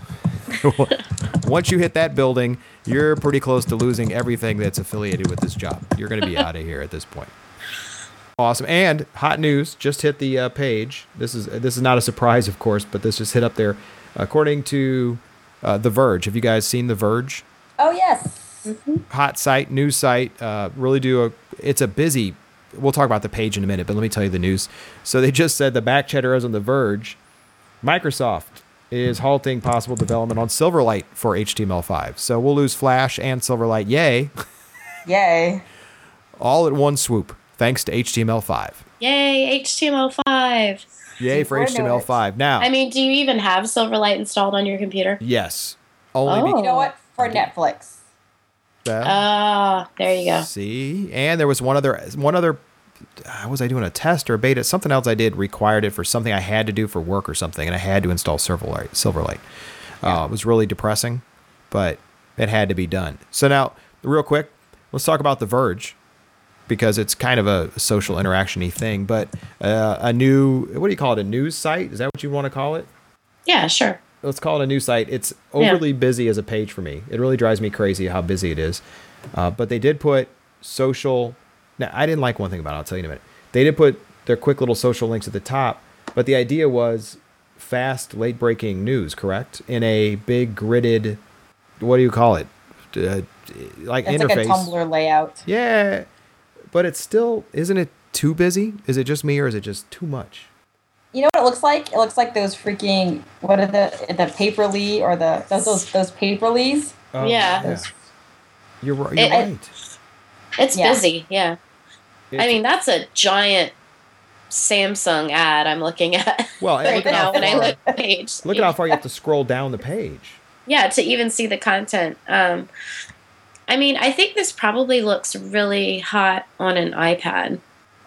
Once you hit that building, you're pretty close to losing everything that's affiliated with this job. You're going to be out of here at this point. Awesome. And hot news just hit the uh, page. This is this is not a surprise, of course, but this just hit up there. According to uh, The Verge. Have you guys seen The Verge? Oh, yes. Mm-hmm. Hot site, news site. Uh, really do a. It's a busy. We'll talk about the page in a minute, but let me tell you the news. So they just said the back chatter is on The Verge. Microsoft is halting possible development on Silverlight for H T M L five. So we'll lose Flash and Silverlight. Yay. Yay. All at one swoop, thanks to H T M L five. Yay, H T M L five. Yay for H T M L five. Now, I mean, do you even have Silverlight installed on your computer? Yes. Only oh. be- You know what? For Netflix. Ah, uh, there you go. See, and there was one other, one other, uh, was I doing a test or a beta? Something else I did required it for something I had to do for work or something, and I had to install Silverlight. Silverlight. Uh, it was really depressing, but it had to be done. So now, real quick, let's talk about The Verge, because it's kind of a social interaction-y thing, but uh, a new, what do you call it, a news site? Is that what you want to call it? Yeah, sure. Let's call it a news site. It's overly yeah. busy as a page for me. It really drives me crazy how busy it is. Uh, but they did put social... Now, I didn't like one thing about it. I'll tell you in a minute. They did put their quick little social links at the top, but the idea was fast, late-breaking news, correct? In a big gridded... What do you call it? Uh, like it's interface. It's like a Tumblr layout. Yeah, but it's still... Isn't it too busy? Is it just me, or is it just too much? You know what it looks like? It looks like those freaking what are the the Paperly or the those those, those Paperlies. Oh, Yeah. Those- You're, ri- you're It- it- right. It's Yeah. busy, yeah. I It's- mean, that's a giant Samsung ad I'm looking at well, and right look at how now when I far, look at the page. look at how far you have to scroll down the page. Yeah, to even see the content. Um, I mean, I think this probably looks really hot on an iPad.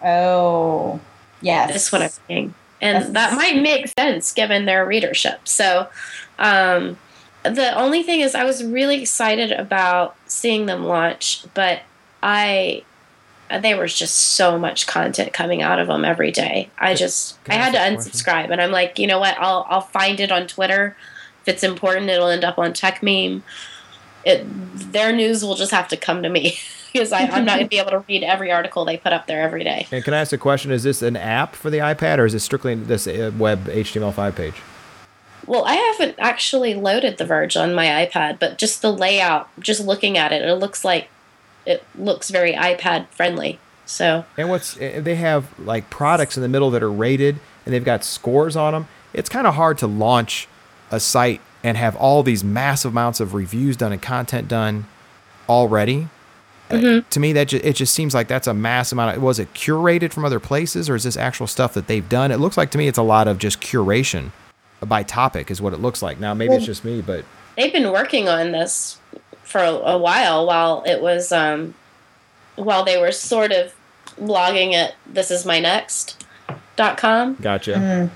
Oh, yes. That's what I'm thinking. And That's- that might make sense given their readership. So, um, the only thing is, I was really excited about seeing them launch, but I, there was just so much content coming out of them every day. I just, Can I I had to ask a question? unsubscribe, and I'm like, you know what? I'll, I'll find it on Twitter. If it's important, it'll end up on Tech Meme. It, their news will just have to come to me because I, I'm not going to be able to read every article they put up there every day. And can I ask a question? Is this an app for the iPad, or is it strictly this uh, web H T M L five page? Well, I haven't actually loaded The Verge on my iPad, but just the layout, just looking at it, it looks like it looks very iPad friendly. So And what's uh, they have like products in the middle that are rated, and they've got scores on them. It's kind of hard to launch a site and have all these massive amounts of reviews done and content done already. Uh, to me, that ju- it just seems like that's a mass amount. Of, was it curated from other places, or is this actual stuff that they've done? It looks like to me it's a lot of just curation by topic, is what it looks like. Now maybe it's just me, but they've been working on this for a, a while while it was, um, while they were sort of blogging at this is my next dot com. gotcha. Mm.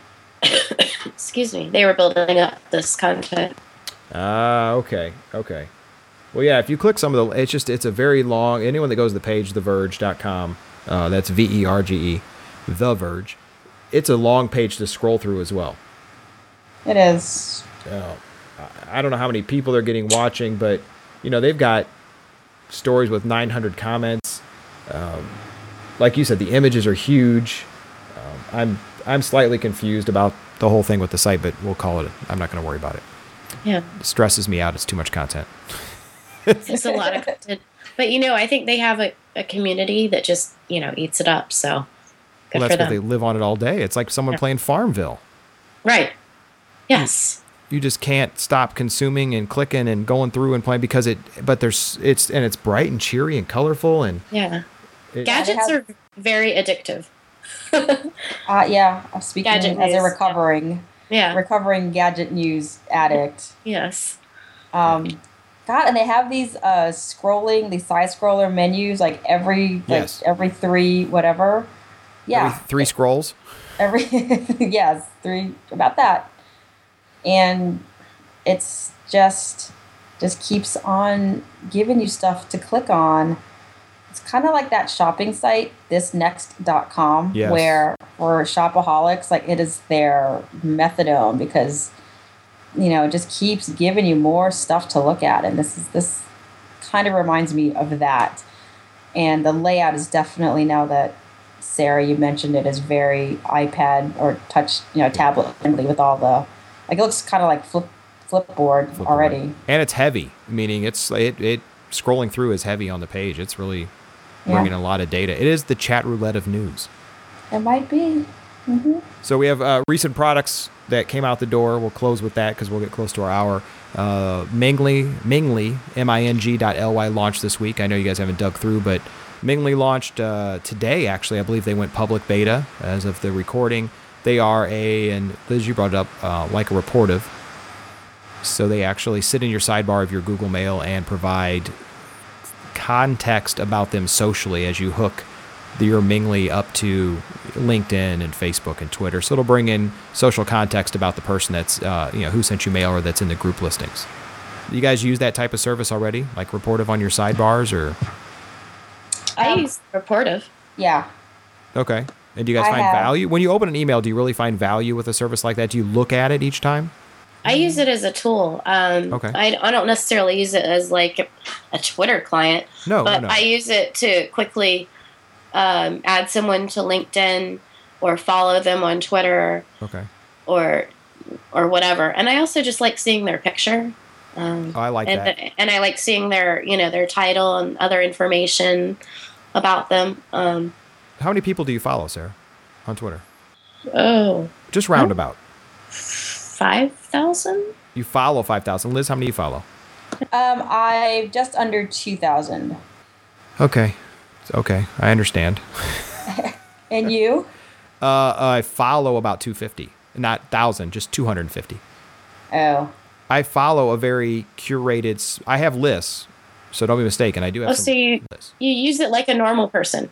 Excuse me. They were building up this content. Ah, okay, okay. Well, yeah, if you click some of the, it's just, it's a very long, anyone that goes to the page, the verge dot com, uh, that's V E R G E, The Verge, it's a long page to scroll through as well. It is. Uh, I I don't know how many people they're getting watching, but, you know, they've got stories with nine hundred comments. Um, like you said, the images are huge. Um, I'm, I'm slightly confused about the whole thing with the site, but we'll call it, I'm not going to worry about it. Yeah. It stresses me out. It's too much content. It's a lot of content. But, you know, I think they have a, a community that just, you know, eats it up. So good Well, that's for what them. they live on it all day. It's like someone Yeah. playing Farmville. Right. Yes. You just can't stop consuming and clicking and going through and playing because it. But there's it's and it's bright and cheery and colorful and Yeah. it, Gadgets have- are very addictive. Uh, yeah, I'm speaking Gadget as a news. recovering Yeah. recovering gadget news addict. Yes. Um, God, and they have these uh, scrolling, these side scroller menus like every like Yes. every three whatever. Yeah, every three scrolls. every yes three about that, and it's just just keeps on giving you stuff to click on. It's kind of like that shopping site, this next dot com, Yes. where for shopaholics, like it is their methadone because you know it just keeps giving you more stuff to look at, and this is this kind of reminds me of that. And the layout is definitely, now that Sarah, you mentioned it, is very iPad or touch, you know, tablet friendly with all the, like it looks kind of like flip flipboard Flipboard. already. And it's heavy, meaning it's it, it scrolling through is heavy on the page. It's really Yeah. bringing a lot of data. It is the chat roulette of news. It might be. hmm So we have uh, recent products that came out the door. We'll close with that because we'll get close to our hour. Uh, Mingly, Mingly, M I N G dot L Y launched this week. I know you guys haven't dug through, but Mingly launched uh, today, actually. I believe they went public beta as of the recording. They are a, and Liz, you brought it up, uh, like a Reportive. So they actually sit in your sidebar of your Google Mail and provide context about them socially as you hook your Mingly up to LinkedIn and Facebook and Twitter. So it'll bring in social context about the person that's, uh, you know, who sent you mail or that's in the group listings. You guys use that type of service already, like Reportive on your sidebars, or I Um, use Reportive. Yeah. okay? And do you guys I find have. value when you open an email? Do you really find value with a service like that? Do you look at it each time? I use it as a tool. Um, Okay. I, I don't necessarily use it as like a Twitter client, No, but no. I use it to quickly um, add someone to LinkedIn or follow them on Twitter Okay. or or whatever. And I also just like seeing their picture. Um, Oh, I like and, that. and I like seeing their, you know, their title and other information about them. Um, How many people do you follow, Sarah, on Twitter? Oh, Just roundabout. five thousand? You follow five thousand. Liz, how many do you follow? Um, I just under two thousand. Okay. Okay. I understand. And you? Uh, I follow about two hundred fifty. Not one thousand, just two hundred fifty. Oh. I follow a very curated... s- I have lists, so don't be mistaken. I do have Oh, some so you, lists. you use it like a normal person.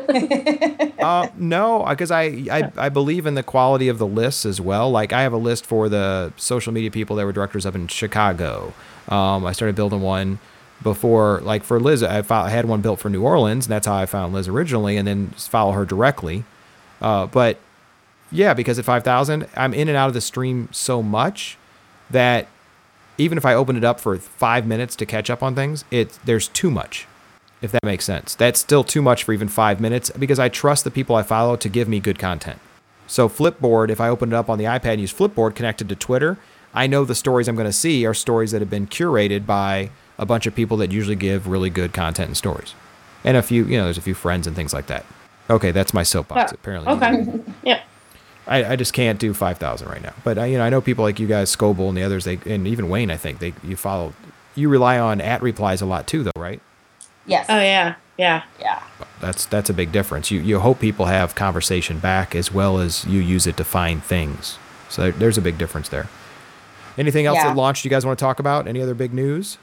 Uh, no, because I, I I believe in the quality of the lists as well. Like I have a list for the social media people that were directors up in Chicago. Um, I started building one before, like for Liz, I, fo- I had one built for New Orleans, and that's how I found Liz originally, and then follow her directly. Uh, but yeah, because at five thousand, I'm in and out of the stream so much that even if I open it up for five minutes to catch up on things, it there's too much. If that makes sense. That's still too much for even five minutes because I trust the people I follow to give me good content. So Flipboard, if I open it up on the iPad and use Flipboard connected to Twitter, I know the stories I'm going to see are stories that have been curated by a bunch of people that usually give really good content and stories. And a few, you know, there's a few friends and things like that. Okay, that's my soapbox, Oh, apparently. okay. Yeah. I, I just can't do five thousand right now. But, I, you know, I know people like you guys, Scoble and the others, they and even Wayne, I think, they you follow. You rely on at replies a lot too, though, right? Yes. Oh, yeah. Yeah. Yeah. That's that's a big difference. You you hope people have conversation back as well as you use it to find things. So there, there's a big difference there. Anything else Yeah. that launched you guys want to talk about? Any other big news?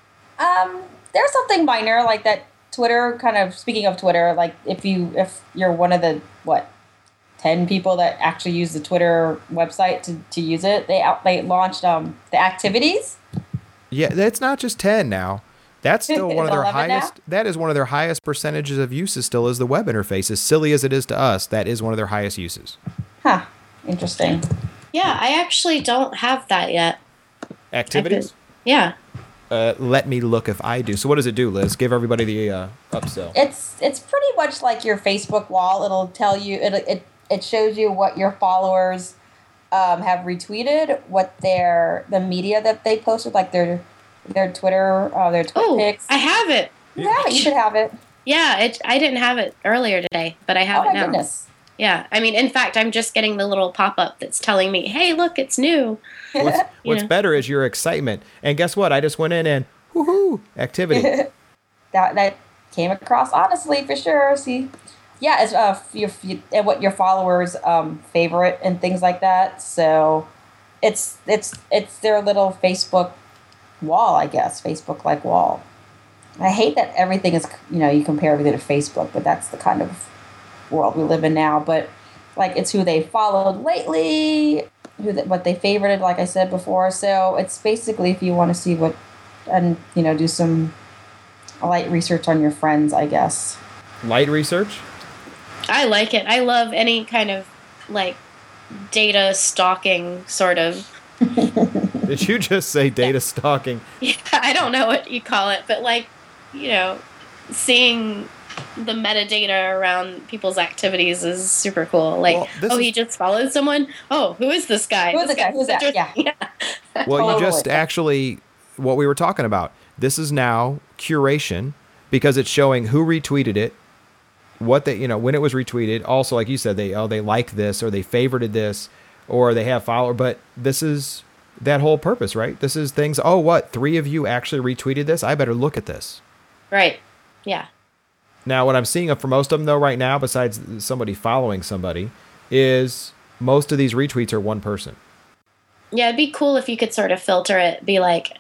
Um, there's something minor like that. Twitter kind of speaking of Twitter, like if you if you're one of the what ten people that actually use the Twitter website to, to use it, they out they launched um the activities. Yeah, that's not just ten now. That's still one of their eleven now? highest. That is one of their highest percentages of uses. Still is the web interface. As silly as it is to us, that is one of their highest uses. Huh. Interesting. Yeah, I actually don't have that yet. Activities. Yeah. Uh, let me look if I do. So what does it do, Liz? Give everybody the uh, upsell. It's it's pretty much like your Facebook wall. It'll tell you it it it shows you what your followers um, have retweeted, what their the media that they posted, like their their Twitter, uh, their Twitter Oh, pics. I have it. You have it. You should have it. Yeah, it. I didn't have it earlier today, but I have Oh it my now. goodness. Yeah, I mean, in fact, I'm just getting the little pop-up that's telling me, "Hey, look, it's new." What's, what's know. better is your excitement. And guess what? I just went in and woohoo activity. that that came across honestly for sure. See, yeah, it's uh your, your and what your followers um favorite and things like that. So it's it's it's their little Facebook wall, I guess, Facebook like wall. I hate that everything is, you know, you compare everything to Facebook, but that's the kind of world we live in now. But like, it's who they followed lately, who they, what they favorited, like I said before. So it's basically if you want to see what, and you know, do some light research on your friends, I guess. Light research? I like it. I love any kind of like data stalking sort of. Did you just say data stalking? Yeah, I don't know what you call it, but like, you know, seeing the metadata around people's activities is super cool. Like, Well, this oh, is- he just followed someone. Oh, who is this guy? Who is This the guy? Who's that? interesting. Yeah. Well, you just Totally. actually, what we were talking about, this is now curation because it's showing who retweeted it, what they, you know, when it was retweeted. Also, like you said, they, oh, they like this or they favorited this or they have follower. But this is that whole purpose, right? This is things, oh, what? Three of you actually retweeted this? I better look at this. Right. Yeah. Now, what I'm seeing for most of them, though, right now, besides somebody following somebody, is most of these retweets are one person. Yeah, it'd be cool if you could sort of filter it, be like,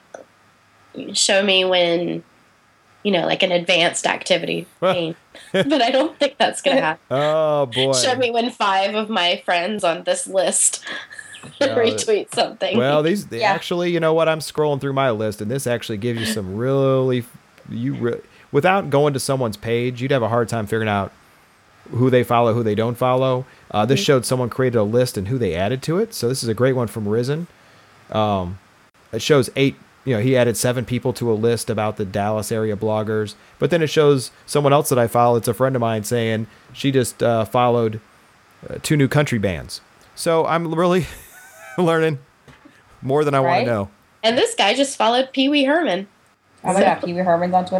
show me when, you know, like an advanced activity pane. But I don't think that's going to happen. Oh, boy. Show me when five of my friends on this list No, retweet something. Well, these they Yeah. actually, you know what? I'm scrolling through my list, and this actually gives you some really, you re- without going to someone's page, you'd have a hard time figuring out who they follow, who they don't follow. Uh, this showed someone created a list and who they added to it. So this is a great one from Risen. Um, it shows eight. You know, he added seven people to a list about the Dallas area bloggers. But then it shows someone else that I follow. It's a friend of mine saying she just uh, followed uh, two new country bands. So I'm really learning more than I want Right? to know. And this guy just followed Pee Wee Herman. Oh my God, Pee Wee Herman's on Twitter.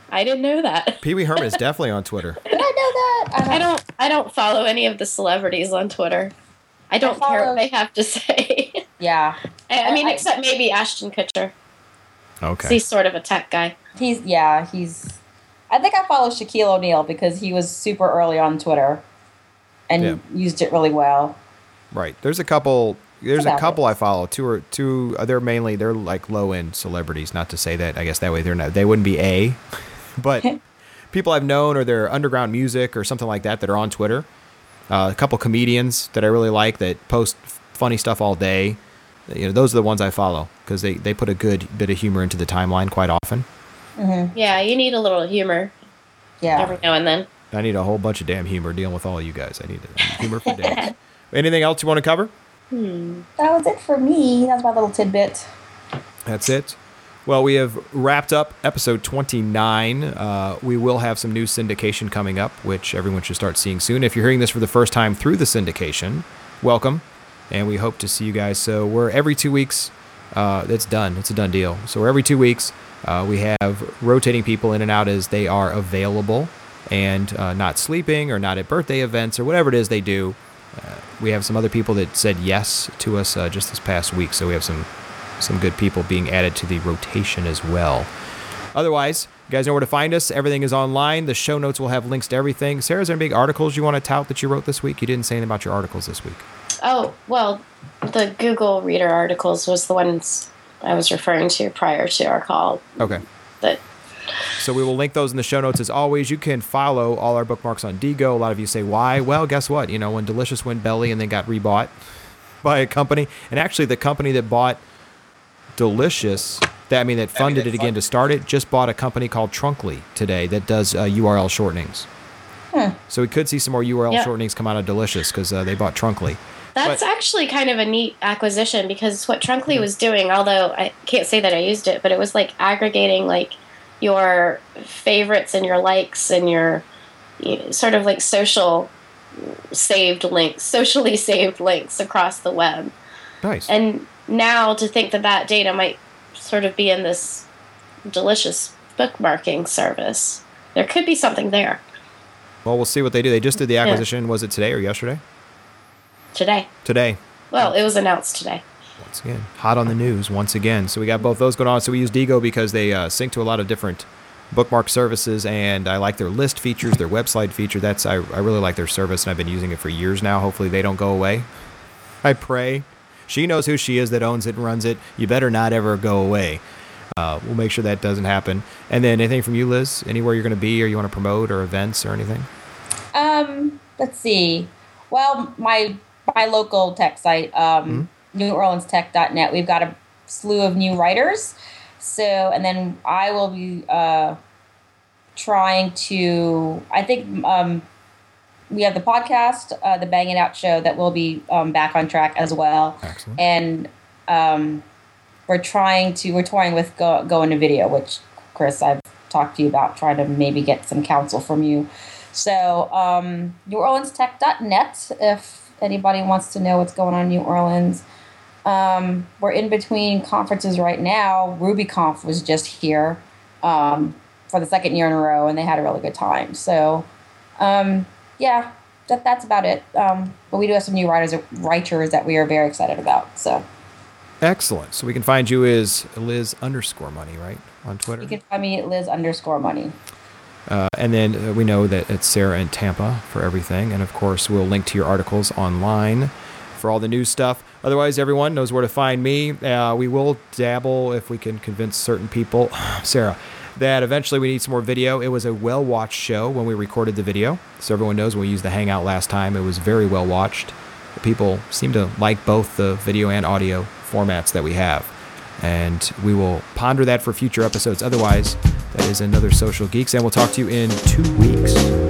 I didn't know that. Pee Wee Herman is definitely on Twitter. Did I know that? I don't, I don't. I don't follow any of the celebrities on Twitter. I don't I follow, care what they have to say. Yeah. I, I mean, I, except maybe Ashton Kutcher. Okay. He's sort of a tech guy. He's yeah. He's. I think I follow Shaquille O'Neal because he was super early on Twitter, and Yeah. used it really well. Right. There's a couple. There's a About couple it. I follow. Two or two. uh, They're mainly they're like low end celebrities. Not to say that. I guess that way they're not. They wouldn't be A, but people I've known or their underground music or something like that that are on Twitter. Uh, a couple comedians that I really like that post funny stuff all day. You know, those are the ones I follow because they they put a good bit of humor into the timeline quite often. Mm-hmm. Yeah, you need a little humor Yeah. every now and then. I need a whole bunch of damn humor dealing with all of you guys. I need, I need humor for days. Anything else you want to cover? Hmm. That was it for me. That's my little tidbit. That's it. Well, we have wrapped up episode twenty-nine. Uh, we will have some new syndication coming up, which everyone should start seeing soon. If you're hearing this for the first time through the syndication, welcome. And we hope to see you guys. So we're every two weeks. Uh, it's done. It's a done deal. So we're every two weeks. Uh, we have rotating people in and out as they are available and uh, not sleeping or not at birthday events or whatever it is they do. Uh, we have some other people that said yes to us uh, just this past week. So we have some some good people being added to the rotation as well. Otherwise, you guys know where to find us. Everything is online. The show notes will have links to everything. Sarah, is there any big articles you want to tout that you wrote this week? You didn't say anything about your articles this week. Oh, well, the Google Reader articles was the ones I was referring to prior to our call. Okay. That So we will link those in the show notes as always. You can follow all our bookmarks on Digo. A lot of you say, why? Well, guess what? You know, when Delicious went belly and then got rebought by a company, and actually the company that bought Delicious, that I mean that funded it again to start it, just bought a company called Trunkly today that does uh, U R L shortenings. Hmm. So we could see some more U R L Yeah. shortenings come out of Delicious because uh, they bought Trunkly. That's But- actually kind of a neat acquisition because what Trunkly was doing, although I can't say that I used it, but it was like aggregating like your favorites and your likes and your you know, sort of like social saved links, socially saved links across the web. Nice. And now to think that that data might sort of be in this Delicious bookmarking service, there could be something there Well, we'll see what they do. They just did the acquisition. Was it today or yesterday? today. Today. Well, it was announced today. Once again, hot on the news once again. So we got both those going on. So we use Digo because they uh, sync to a lot of different bookmark services, and I like their list features, their website feature. That's I, I really like their service, and I've been using it for years now. Hopefully they don't go away. I pray. She knows who she is that owns it and runs it. You better not ever go away. Uh, we'll make sure that doesn't happen. And then anything from you, Liz? Anywhere you're going to be or you want to promote or events or anything? Um, let's see. Well, my my local tech site, um, Mm-hmm. New Orleans Tech dot net, we've got a slew of new writers. So, and then I will be uh, trying to, I think um, we have the podcast, uh, the Bang It Out show that will be um, back on track as well. Excellent. And um, we're trying to, we're toying with go, going to video, which, Chris, I've talked to you about, trying to maybe get some counsel from you. So, um, New Orleans Tech dot net, if anybody wants to know what's going on in New Orleans. Um, we're in between conferences right now. RubyConf was just here um, for the second year in a row, and they had a really good time. So, um, yeah, that, that's about it. Um, but we do have some new writers, writers that we are very excited about. So Excellent. So we can find you as Liz underscore money, right? On Twitter. you can find me at Liz underscore money. Uh, and then uh, we know that it's Sarah in Tampa for everything. And of course, we'll link to your articles online for all the news stuff. Otherwise, everyone knows where to find me. Uh, we will dabble if we can convince certain people, Sarah, that eventually we need some more video. It was a well-watched show when we recorded the video. So everyone knows when we used the Hangout last time, it was very well-watched. People seem to like both the video and audio formats that we have. And we will ponder that for future episodes. Otherwise, that is another Social Geeks, and we'll talk to you in two weeks.